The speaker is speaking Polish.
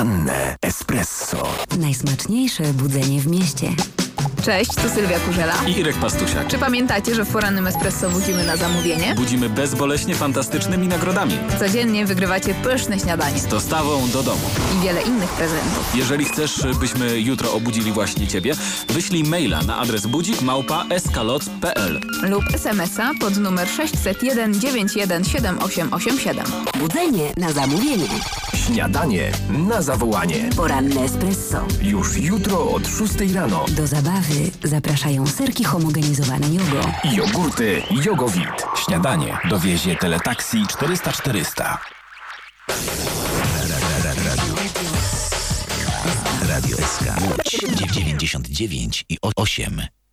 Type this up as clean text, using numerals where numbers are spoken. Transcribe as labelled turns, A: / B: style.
A: Poranne espresso.
B: Najsmaczniejsze budzenie w mieście.
C: Cześć, tu Sylwia Kurzela
D: i Irek Pastusiak.
C: Czy pamiętacie, że w porannym espresso budzimy na zamówienie?
D: Budzimy bezboleśnie fantastycznymi nagrodami.
C: Codziennie wygrywacie pyszne śniadanie
D: Z dostawą do domu.
C: i wiele innych prezentów.
D: Jeżeli chcesz, byśmy jutro obudzili właśnie Ciebie, wyślij maila na adres budzik@eskalot.pl
C: lub SMS-a pod numer 601 917887.
B: Budzenie na zamówienie.
A: Śniadanie na zawołanie.
B: Poranne espresso.
A: Już jutro od 6 rano.
B: Do zabawy zapraszają serki homogenizowane Jogo.
A: I jogurty Jogowit. Śniadanie dowiezie teletaksi 400-400.
E: Radio SK 99,8.